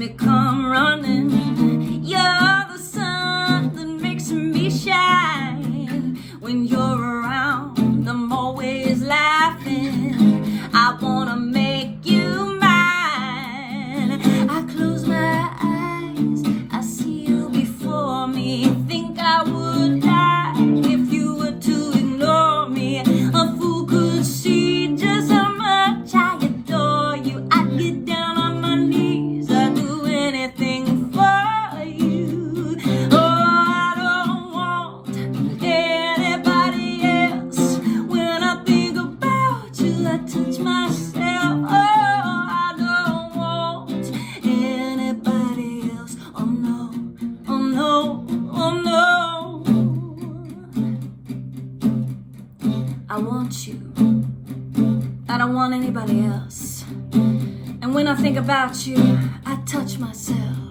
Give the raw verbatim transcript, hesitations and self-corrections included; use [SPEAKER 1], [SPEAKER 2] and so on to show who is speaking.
[SPEAKER 1] me come running. You're the sun that makes me shine. When you're around, I'm always laughing. I wanna make you mine. I close my eyes, I see you before me. Think I would die if you were to ignore me. A fool could see just how much I adore you. I'd get down on my knees, I'd do anything for you. Oh, I don't want anybody else. When I think about you, I touch myself. Oh, I don't want anybody else. Oh no, oh no, oh no. I want you, I don't want anybody else. And when I think about you, I touch myself.